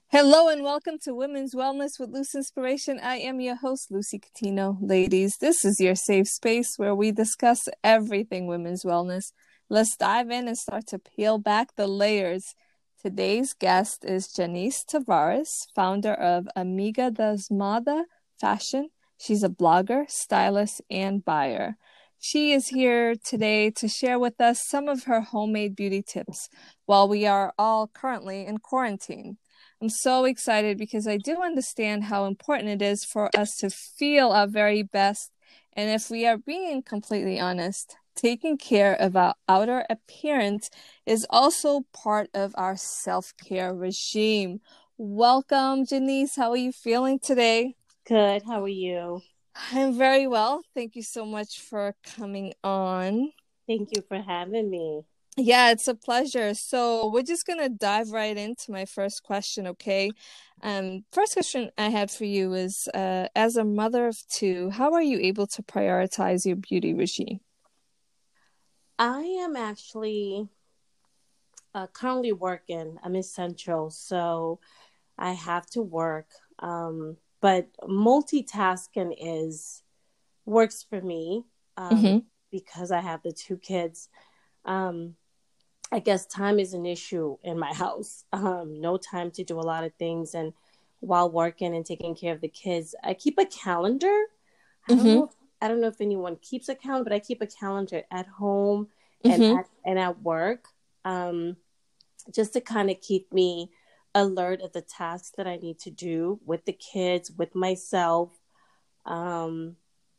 Hello and welcome to Women's Wellness with Loose Inspiration. I am your host, Lucy Catino. Ladies, this is your safe space where we discuss everything women's wellness. Let's dive in and start to peel back the layers. Today's guest is Janice Tavares, founder of Amiga das Moda Fashion. She's a blogger, stylist, and buyer. She is here today to share with us some of her homemade beauty tips while we are all currently in quarantine. I'm so excited because I do understand how important it is for us to feel our very best. And if we are being completely honest, taking care of our outer appearance is also part of our self-care regime. Welcome, Janice. How are you feeling today? Good. How are you? I'm very well. Thank you so much for coming on. Thank you for having me. Yeah, it's a pleasure. So we're just gonna dive right into my first question, okay? First question I had for you is, as a mother of two, how are you able to prioritize your beauty regime? I am actually currently working. I'm in Central, so I have to work. But multitasking is works for me Mm-hmm. because I have the two kids. Um, I guess time is an issue in my house. No time to do a lot of things, and while working and taking care of the kids, I keep a calendar. I don't Mm-hmm. know. I don't know if anyone keeps a calendar, but I keep a calendar at home and Mm-hmm. at work, just to kind of keep me alert of the tasks that I need to do with the kids, with myself, um,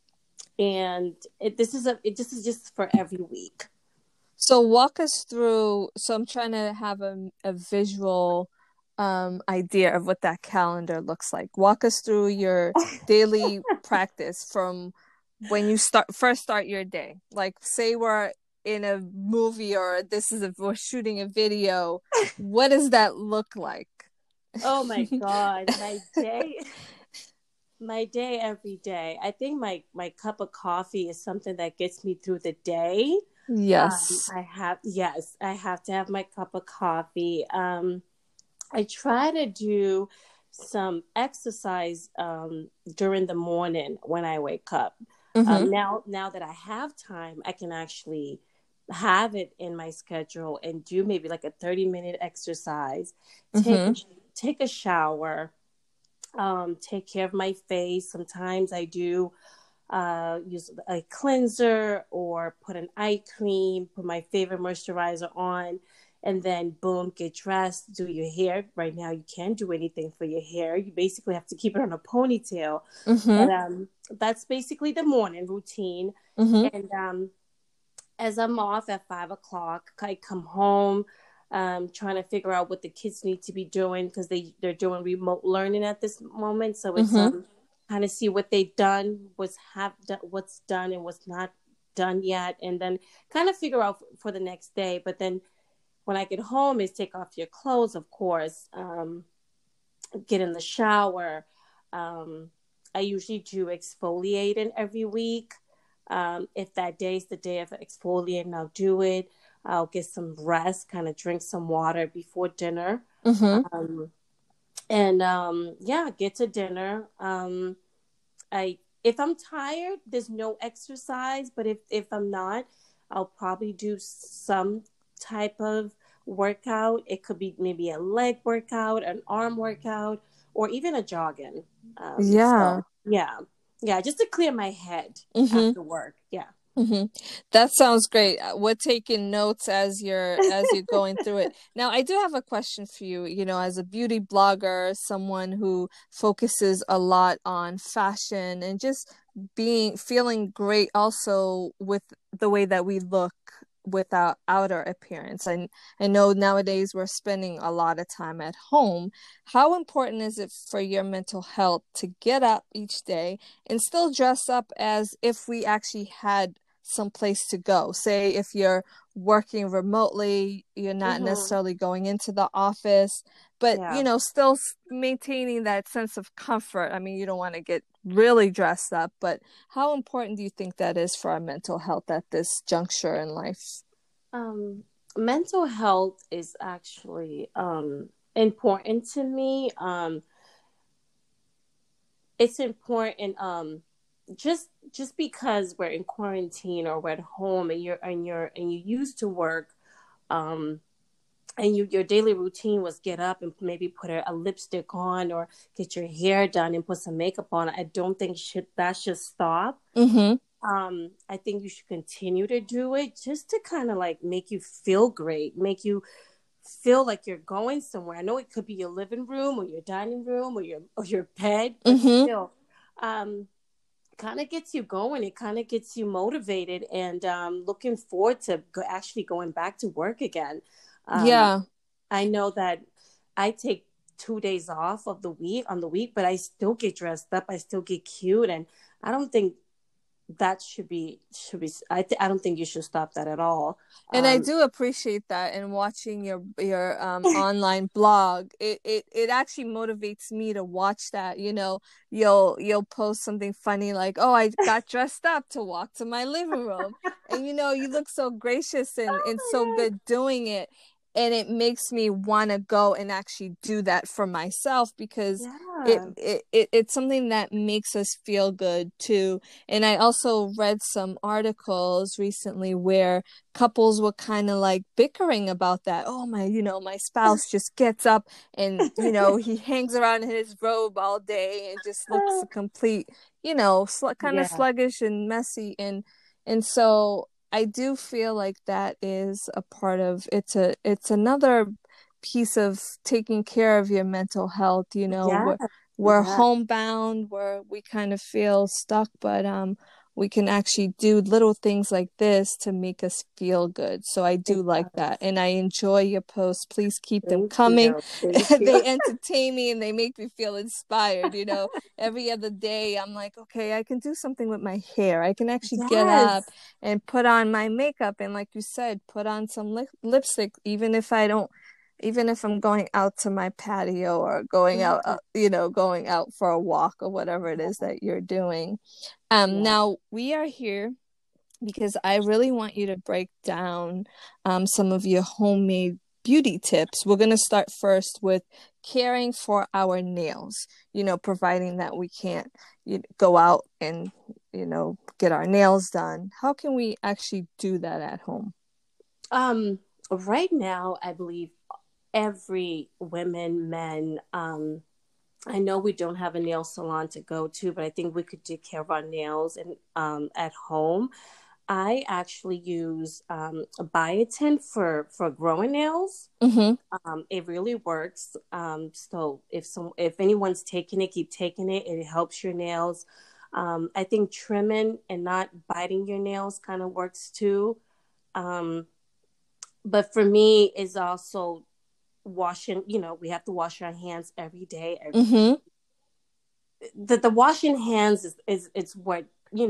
and this is just for every week. So walk us through. So I'm trying to have a visual idea of what that calendar looks like. Walk us through your daily practice from when you start your day. Like say we're in a movie or we're shooting a video. What does that look like? Oh my God, my day every day. I think my cup of coffee is something that gets me through the day. Yes. I have to have my cup of coffee. I try to do some exercise during the morning when I wake up. Mm-hmm. Now that I have time, I can actually have it in my schedule and do maybe like a 30-minute exercise, take a, Mm-hmm. take a shower, take care of my face. Sometimes I do use a cleanser or put an eye cream, put my favorite moisturizer on, and then boom, get dressed, do your hair. Right now, you can't do anything for your hair. You basically have to keep it on a ponytail. Mm-hmm. But that's basically the morning routine. Mm-hmm. And as I'm off at 5 o'clock, I come home. Trying to figure out what the kids need to be doing because they're doing remote learning at this moment. So it's Mm-hmm. kind of see what they've done, what's done and what's not done yet, and then kind of figure out for the next day. But then when I get home, is take off your clothes, of course, get in the shower. Um, I usually do exfoliating every week. If that day is the day of exfoliating, I'll do it. I'll get some rest, kind of drink some water before dinner. Mm-hmm. Um, and yeah, get to dinner. I if I'm tired, there's no exercise, but if I'm not, I'll probably do some type of workout. It could be maybe a leg workout, an arm workout, or even a jogging. Yeah. So yeah, yeah, just to clear my head Mm-hmm. after work. Yeah. Mm-hmm. That sounds great. We're taking notes as you're going through it. Now, I do have a question for you. You know, as a beauty blogger, someone who focuses a lot on fashion and just feeling great also with the way that we look with our outer appearance. And I know nowadays we're spending a lot of time at home. How important is it for your mental health to get up each day and still dress up as if we actually had some place to go? Say if you're working remotely, you're not Hmm. necessarily going into the office, but Yeah. still maintaining that sense of comfort. I mean, you don't want to get really dressed up, but how important do you think that is for our mental health at this juncture in life? Um, Mental health is actually important to me. It's important just because we're in quarantine or we're at home and you used to work, um and your daily routine was get up and maybe put a lipstick on or get your hair done and put some makeup on. I don't think that should stop. Mm-hmm. I think you should continue to do it just to kind of like make you feel great, make you feel like you're going somewhere. I know it could be your living room or your dining room or your bed, but Mm-hmm. still, kind of gets you going. It kind of gets you motivated and looking forward to actually going back to work again. Um, Yeah. I know that I take 2 days off of the week on the week, but I still get dressed up. I still get cute, and I don't think that should be. I don't think you should stop that at all. And I Um, do appreciate that. And watching your online blog, it actually motivates me to watch that. You know, you'll post something funny like, "Oh, I got dressed up to walk to my living room," and you look so gracious and so oh good doing it. And it makes me want to go and actually do that for myself because my it, God. it's something that makes us feel good too. And I also read some articles recently where couples were kind of like bickering about that. Oh my, my spouse just gets up and, he hangs around in his robe all day and just looks Yeah. a complete, kind of Yeah. sluggish and messy. And so I do feel like that is a part of it's another piece of taking care of your mental health, Yeah. we're Yeah. homebound, where we kind of feel stuck, but we can actually do little things like this to make us feel good. So I It do like that. does. And I enjoy your posts. Please keep them Thank coming. you. Thank you. They entertain me and they make me feel inspired. Every other day I'm like, okay, I can do something with my hair. I can actually get up Yes. and put on my makeup. And like you said, put on some lipstick, even if I'm going out to my patio or going out, Yeah. going out for a walk or whatever it is that you're doing. Yeah. Now we are here because I really want you to break down some of your homemade beauty tips. We're going to start first with caring for our nails, providing that we can't go out and, get our nails done. How can we actually do that at home? Um, right now, I believe every women, men, I know we don't have a nail salon to go to, but I think we could take care of our nails and at home. I actually use biotin for growing nails. Mm-hmm. It really works. So if anyone's taking it, keep taking it. It helps your nails. I think trimming and not biting your nails kind of works too. Um, but for me, is also washing. We have to wash our hands every day. Mm-hmm. The washing hands is it's what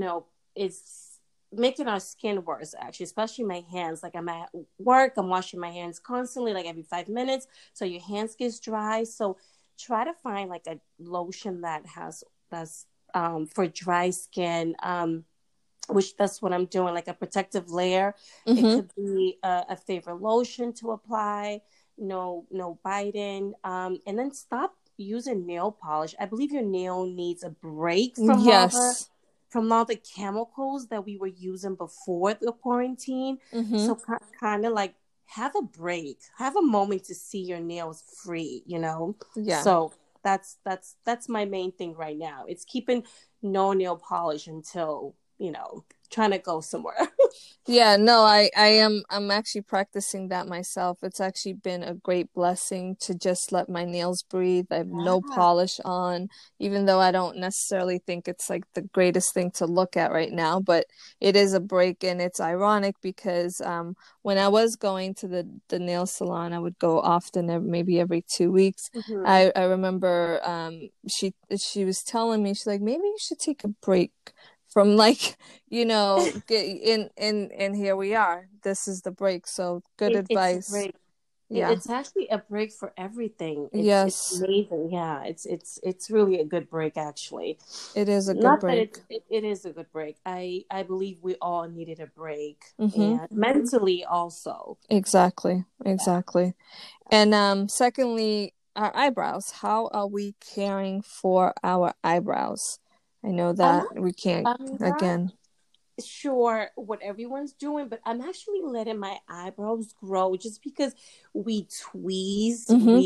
is making our skin worse, actually, especially my hands. Like, I'm at work, I'm washing my hands constantly, like every 5 minutes, so your hands gets dry. So try to find like a lotion that's for dry skin, which that's what I'm doing, like a protective layer. It Mm-hmm. could be a favorite lotion to apply. No biting, and then stop using nail polish. I believe your nail needs a break Yes. from all the chemicals that we were using before the quarantine. Mm-hmm. So kind of like have a break, have a moment to see your nails free. Yeah. So that's my main thing right now. It's keeping no nail polish until trying to go somewhere. Yeah, no, I'm actually practicing that myself. It's actually been a great blessing to just let my nails breathe. I have no Yeah. polish on, even though I don't necessarily think it's like the greatest thing to look at right now, but it is a break. And it's ironic because when I was going to the nail salon, I would go often, maybe every 2 weeks. Hmm. I remember she was telling me, she's like, maybe you should take a break from like get in and here we are. This is the break. So good It's a advice. break. Yeah. It's actually a break for everything. It's Yes, amazing. Yeah, it's really a good break, actually. it is a good Not that break. it is a good break. I believe we all needed a break, Mm-hmm. and mentally also. Exactly. Yeah. Exactly. And secondly, our eyebrows. How are we caring for our eyebrows? I know I'm that not, we can't, I'm not again. sure what everyone's doing, but I'm actually letting my eyebrows grow just because we tweeze, Mm-hmm.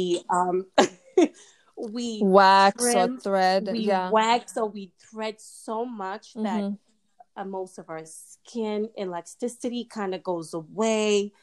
we Wax or trim, thread. we Yeah. wax, or we thread so much that Mm-hmm. most of our skin elasticity kind of goes away.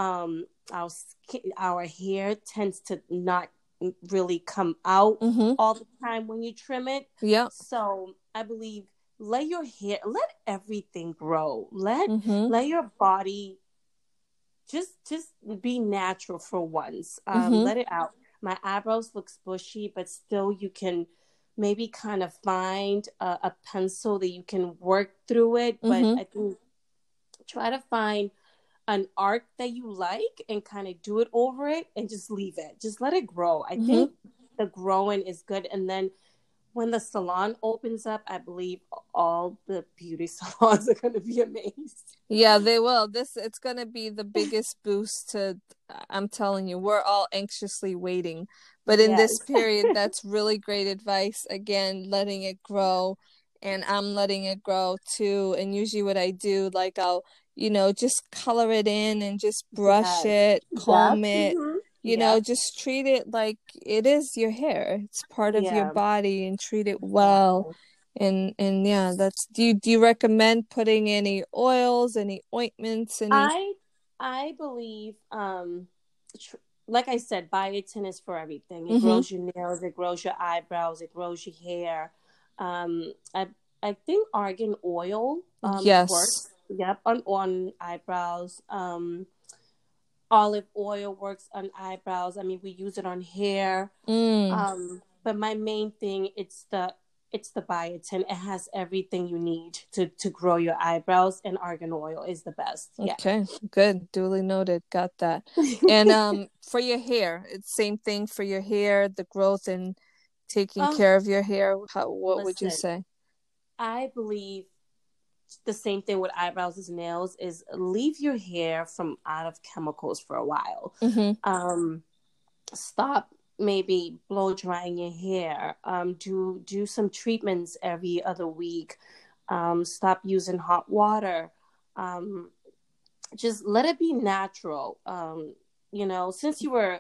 Our hair tends to not really come out Mm-hmm. all the time when you trim it. Yeah. So I believe let everything grow. Mm-hmm. Let your body just be natural for once. Mm-hmm. Let it out. My eyebrows looks bushy, but still you can maybe kind of find a pencil that you can work through it. But Mm-hmm. I think try to find an arc that you like and kind of do it over it and just leave it. Just let it grow. I Mm-hmm. think the growing is good. And then when the salon opens up, I believe all the beauty salons are going to be amazed. Yeah, they will. It's gonna be the biggest boost to, I'm telling you, we're all anxiously waiting. But in Yes. this period, that's really great advice. Again, letting it grow, and I'm letting it grow too. And usually what I do, like I'll, just color it in and just brush Yes. it, Yep. comb it, Mm-hmm. Yep. just treat it like it is your hair. It's part of your Yeah. body, and treat it well. Exactly. And yeah, that's, do you recommend putting any oils, any ointments, any? I I believe tr- like I said, biotin is for everything. It Mm-hmm. grows your nails, it grows your eyebrows, it grows your hair. I think argan oil Yes. works. Yep, on eyebrows. Olive oil works on eyebrows. I mean, we use it on hair. Mm. But my main thing it's the biotin. It has everything you need to grow your eyebrows, and argan oil is the best. Yeah. Okay, good. Duly noted. Got that. And for your hair, it's same thing for your hair, the growth and taking Oh, care of your hair. What would you listen, say? I believe the same thing with eyebrows as nails is leave your hair from out of chemicals for a while. Mm-hmm. Um, Stop maybe blow drying your hair. Do some treatments every other week. Stop using hot water. Um, just let it be natural. Since you were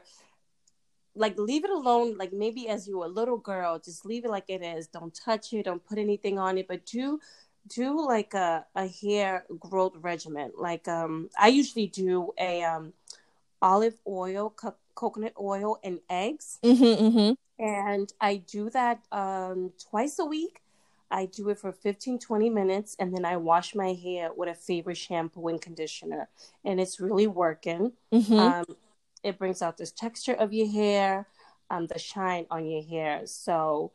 like leave it alone, like maybe as you were a little girl, just leave it like it is. Don't touch it, don't put anything on it, but do like a hair growth regimen. Like I usually do a olive oil, coconut oil, and eggs. Mm-hmm. Mm-hmm. And I do that twice a week. I do it for 15, 20 minutes, and then I wash my hair with a favorite shampoo and conditioner. And it's really working. Mm-hmm. Um, it brings out this texture of your hair, the shine on your hair. So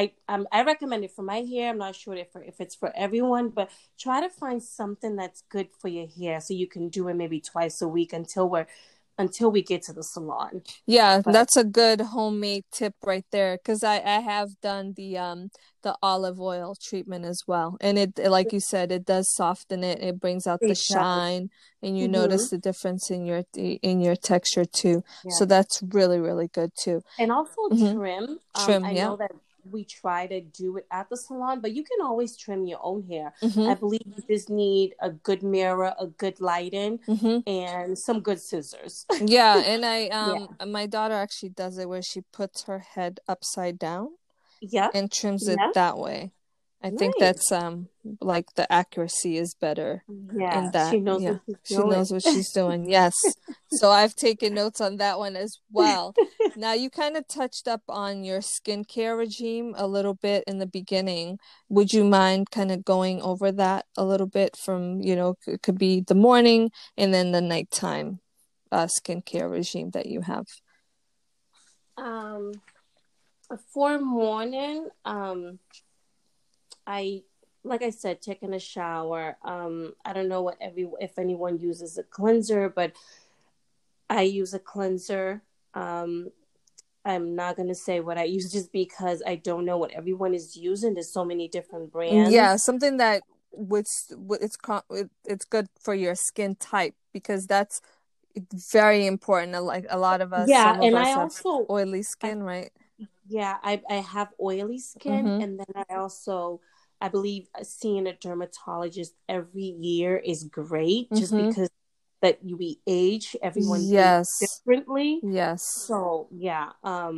I recommend it for my hair. I'm not sure if it's for everyone, but try to find something that's good for your hair so you can do it maybe twice a week until we get to the salon. Yeah, But that's a good homemade tip right there. Because I have done the olive oil treatment as well, and like you said, it does soften it. It brings out the it does. shine, and you Mm-hmm. notice the difference in your texture too. So Yeah. that's really, really good too. And also Mm-hmm. trim. Trim, I yeah. know that we try to do it at the salon, but you can always trim your own hair. Mm-hmm. I believe you just need a good mirror, a good lighting, Mm-hmm. and some good scissors. Yeah, and I Yeah. my daughter actually does it where she puts her head upside down Yep. and trims it Yep. that way. I think Nice. that's like the accuracy is better in Yeah. that. She knows Yeah, what she's she doing. knows what she's doing. Yes. So I've taken notes on that one as well. Now you kind of touched up on your skincare regime a little bit in the beginning. Would you mind kind of going over that a little bit from, it could be the morning and then the nighttime skincare regime that you have? Um, for morning, I like I said, taking a shower. I don't know if anyone uses a cleanser, but I use a cleanser. I'm not gonna say what I use just because I don't know what everyone is using. There's so many different Yeah, brands. something that it's good for your skin type because that's It's very important. Like a lot of us, Yeah, some of and us I have also oily I skin, right? yeah, I have oily skin, Mm-hmm. and then I believe seeing a dermatologist every year is great, just Mm-hmm. because that we age, everyone ages Yes. differently. Yes. So yeah,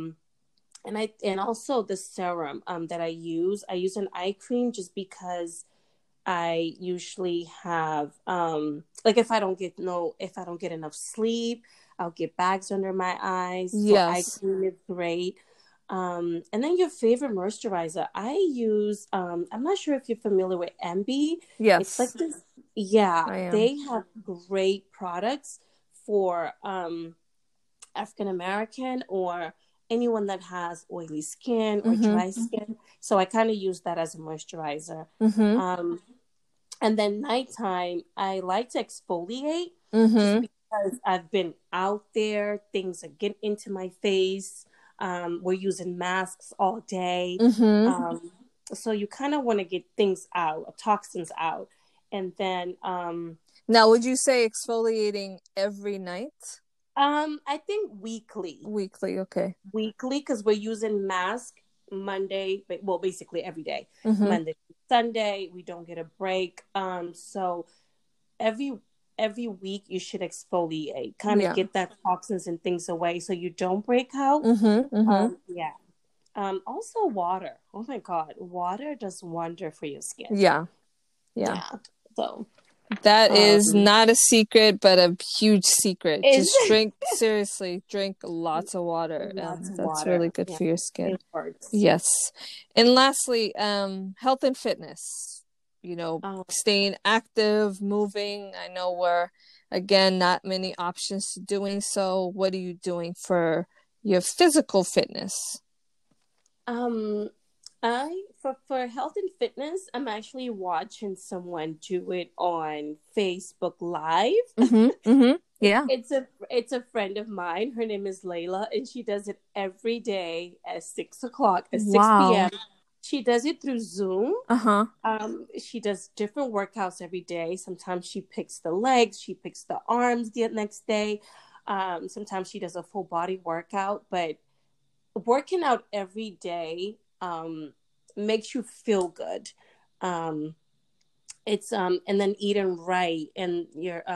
and also the serum that I use an eye cream just because I usually have like if I don't get enough sleep, I'll get bags under my eyes. So eye Yes. cream is great. And then your favorite moisturizer. I use I'm not sure if you're familiar with MB. It's like Yes. this, yeah, I am. they have great products for African American or anyone that has oily skin or Mm-hmm. dry skin. So I kind of use that as a moisturizer. Mm-hmm. Um, and then nighttime, I like to exfoliate just Mm-hmm. because I've been out there, things are getting into my face. We're using masks all day. Mm-hmm. Um, so you kind of want to get things out, toxins out. And then Now, would you say exfoliating every night? I think Weekly, okay. weekly, because we're using mask Monday, well, basically every day, Mm-hmm. Monday, Sunday. We don't get a break. So every every week you should exfoliate, kind of Yeah. get that toxins and things away, so you don't break out. Mm-hmm. Mm-hmm. Yeah. Also water. Oh my God, water does wonder for your skin. Yeah. Yeah. Yeah. So That is um, not a secret, but a huge secret. is Just seriously, drink lots of water. lots of That's really water. good Yeah, for your skin. it works. Yes. And lastly, health and fitness. Um, Staying active, moving. I know we're, again, not many options to doing so. What are you doing for your physical fitness? Um, I for health and fitness, I'm actually watching someone do it on Facebook Live. Mm-hmm. Mm-hmm. Yeah. It's a friend of mine. Her name is Layla, and she does it every day at 6 o'clock, at 6 p.m. Wow. She does it through Zoom. Uh-huh. She does different workouts every day. Sometimes she picks the legs, she picks the arms the next day. Sometimes she does a full body workout, but working out every day makes you feel good. Um, it's and then eating right and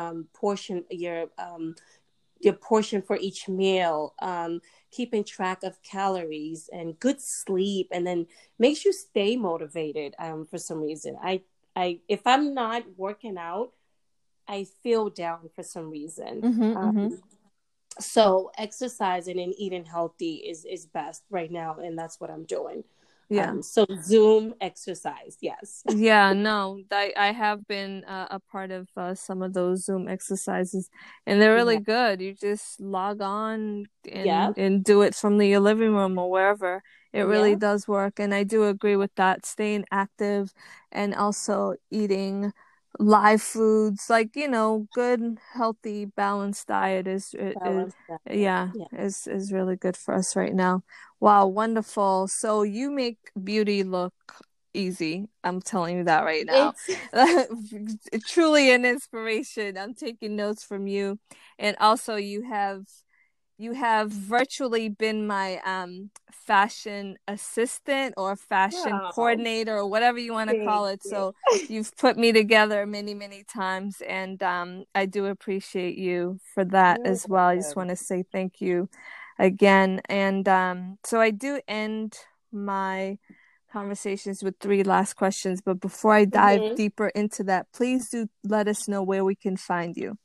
your portion for each meal, keeping track of calories and good sleep, and then makes you stay motivated. For some reason, I if I'm not working out, I feel down for some reason. Mm-hmm. Mm-hmm. So exercising and eating healthy is best right now, and that's what I'm doing. Yeah. So Zoom exercise, yes. Yeah, no, I have been a part of some of those Zoom exercises, and they're Yeah. really good. You just log on Yeah. and do it from your living room or wherever. It really Yeah. does work, and I do agree with that. Staying active and also eating live foods, like, good, healthy, balanced diet is Balance diet. yeah, Yeah. is really good for us right now. Wow, wonderful. So you make beauty look easy. I'm telling you that right now. It's Truly an inspiration. I'm taking notes from you. And also you have virtually been my fashion assistant or fashion oh, coordinator or whatever you want to thank call it. you. So you've put me together many, many times, and I do appreciate you for that You're as well. I just welcome. want to say thank you again. And so I do end my conversations with three last questions, but before I dive hmm deeper into that, please do let us know where we can find you.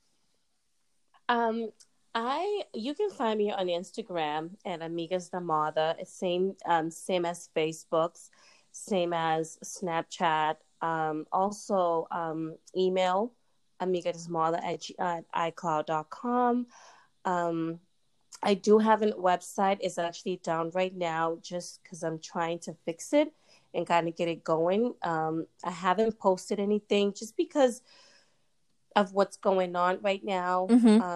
Um, you can find me on Instagram at Amigas da Moda. It's same as Facebook's, same as Snapchat. Also email amigasmoda at icloud.com. Um, I do have a website. It's actually down right now just because I'm trying to fix it and kind of get it going. I haven't posted anything just because of what's going on right now. Mm-hmm.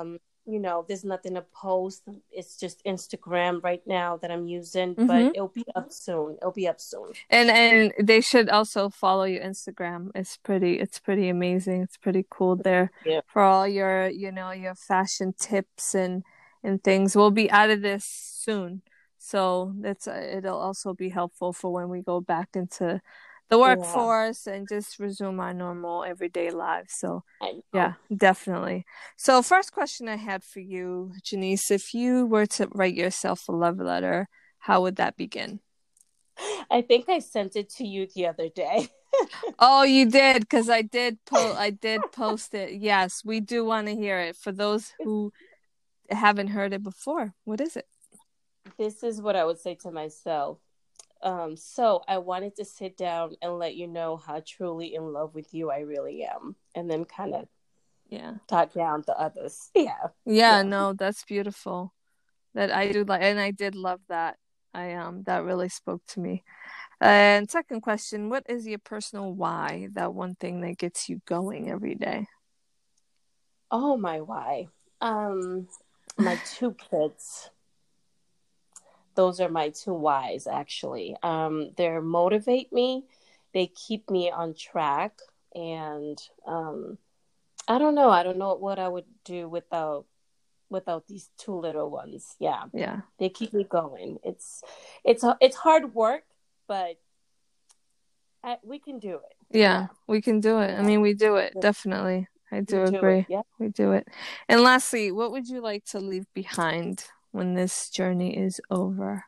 there's nothing to post. It's just Instagram right now that I'm using, but Mm-hmm. it'll be up soon. It'll be up soon. And they should also follow your Instagram. It's pretty amazing. It's pretty cool there Yeah. for all your, your fashion tips and things. We'll be out of this soon. So it'll also be helpful for when we go back into the Yeah. workforce and just resume our normal everyday lives. So I know. yeah, definitely. So first question I had for you, Janice, if you were to write yourself a love letter, how would that begin? I think I sent it to you the other day. Oh, you did, because I did post it. Yes, we do want to hear it for those who haven't heard it before. What is it? This is what I would say to myself. So I wanted to sit down and let you know how truly in love with you I really am, and then kind of talk down the others. Yeah, no, that's beautiful. That I do like, and I did love that. That really spoke to me. And second question, what is your personal why? That one thing that gets you going every day. Oh, my why. My 2 kids. Those are my 2 whys, actually. They motivate me. They keep me on track. And I don't know. I don't know what I would do without these 2 little ones. Yeah. They keep me going. It's hard work, but we can do it. Yeah, we can do it. I mean, we do it, definitely. I do agree. We do it. And lastly, what would you like to leave behind when this journey is over?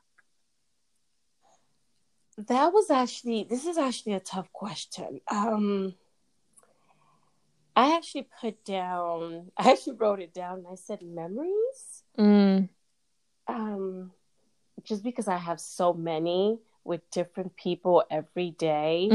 This is actually a tough question. I actually wrote it down, and I said memories. Just because I have so many with different people every day.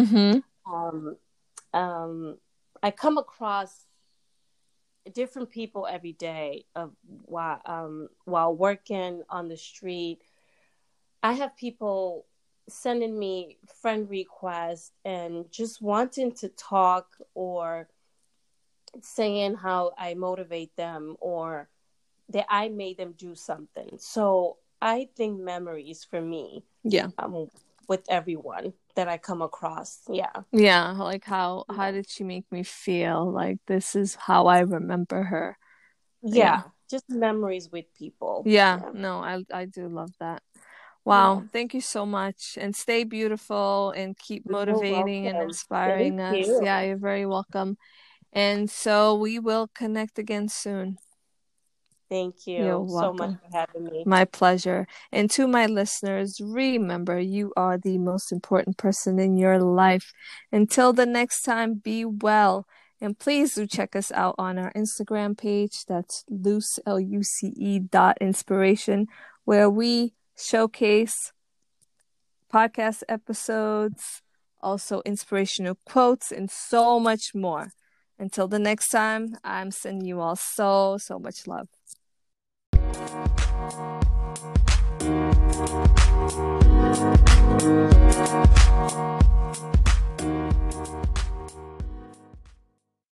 I come across different people every day while working on the street. I have people sending me friend requests and just wanting to talk or saying how I motivate them or that I made them do something. So I think memories for me. Yeah. With everyone that I come across. Yeah. Yeah. Like how did she make me feel? Like this is how I remember her. Yeah. Just memories with people. Yeah. No, I do love that. Wow. Yeah. Thank you so much. And stay beautiful and keep motivating and inspiring us. Yeah, you're very welcome. And so we will connect again soon. Thank you so much for having me. My pleasure. And to my listeners, remember, you are the most important person in your life. Until the next time, be well. And please do check us out on our Instagram page. That's Luce, LUCE.inspiration, where we showcase podcast episodes, also inspirational quotes, and so much more. Until the next time, I'm sending you all so much love. Thank you.